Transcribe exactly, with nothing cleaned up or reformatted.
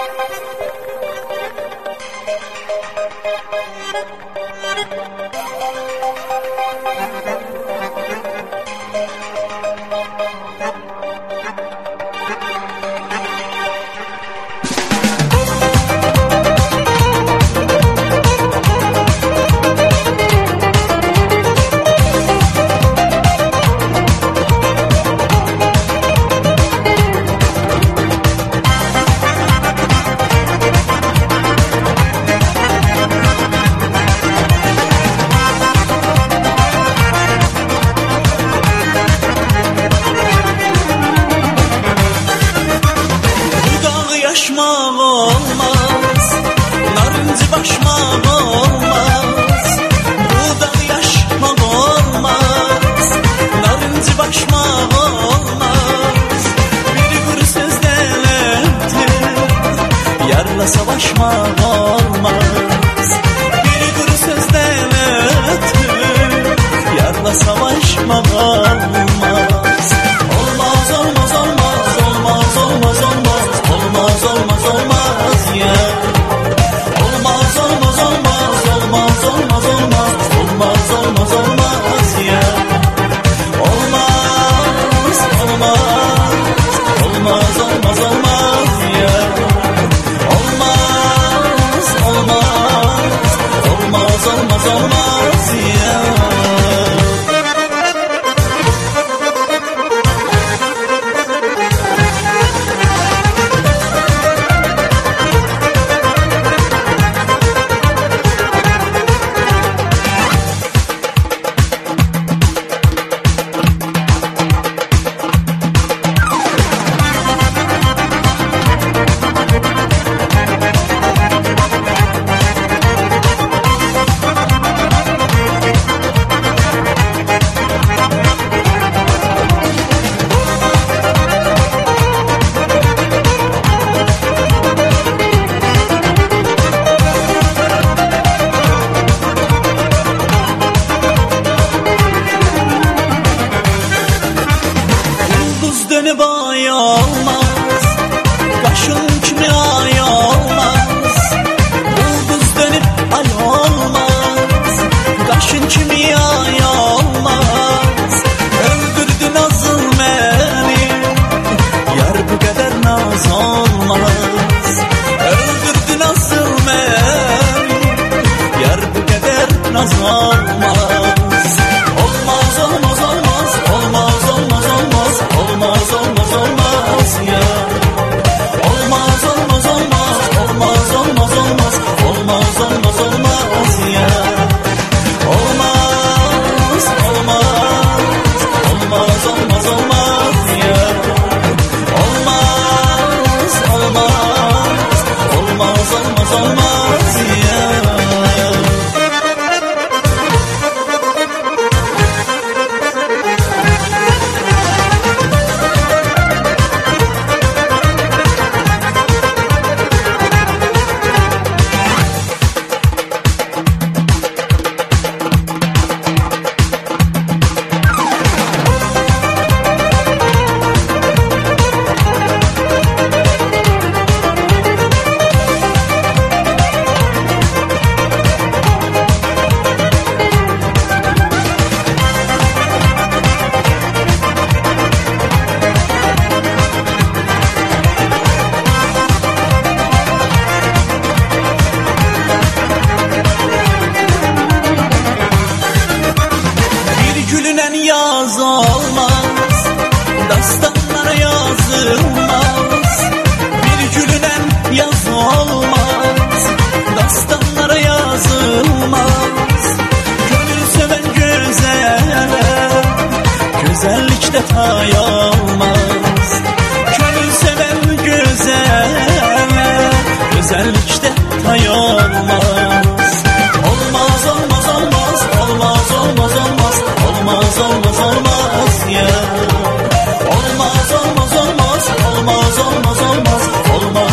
olmaz, narıncı başmaq olmaz, buğday yaşmaq olmaz, narıncı başmaq olmaz. Bir quru sözdən ötüb yarla savaşmaq olmaz, bir quru sözdən ötüb yarla savaşmaq olmaz. Olmaz, olmaz, olmaz, olmaz, olmaz, olmaz. Olmaz, olmaz, olmaz ya. Olmaz, olmaz, olmaz, olmaz, olmaz, olmaz. Olmaz, olmaz, olmaz ya. Olmaz, olmaz, olmaz, olmaz, olmaz ya. Olmaz, olmaz, olmaz, olmaz, olmaz ya. Dönüp ay olmaz, kaşın kimi ay olmaz. Ulduz dönüp ay olmaz, kaşın kimi ay olmaz. Öldürdü nazıl beni, yar bu kadar naz olmaz. Öldürdü nazıl beni, yar bu kadar naz olmaz. Olmaz, olmaz, olmaz, olmaz, olmaz, olmaz. Olmaz, olmaz, olmaz ya. Olmaz, olmaz, olmaz, olmaz, olmaz, olmaz. Olmaz, olmaz, olmaz ya. Olmaz, olmaz, olmaz, olmaz, olmaz ya. Olmaz, olmaz, olmaz, olmaz, olmaz ya. Yaz olmaz, dastanlara yazılmaz. Bir gülünen yaz olmaz, dastanlara yazılmaz. Gönül seven güzele, güzellikte tay olmaz. Gönül seven güzele, güzellikte tay olmaz. Olmaz, olmaz, olmaz, olmaz, olmaz, olmaz. Olmaz, olmaz, olmaz ya. Olmaz, olmaz, olmaz, olmaz, olmaz, olmaz. Olmaz.